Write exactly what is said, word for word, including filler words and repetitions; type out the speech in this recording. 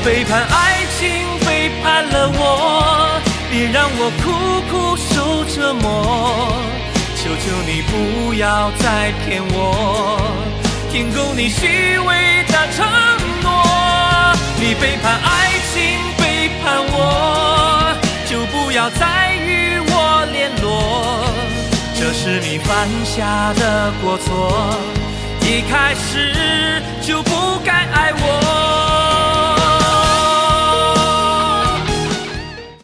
背叛爱情，背叛了我，别让我苦苦受折磨。求求你不要再骗我，填够你虚伪的承诺。你背叛爱情，背叛我，就不要再与我联络。这是你犯下的过错，一开始就不该爱我。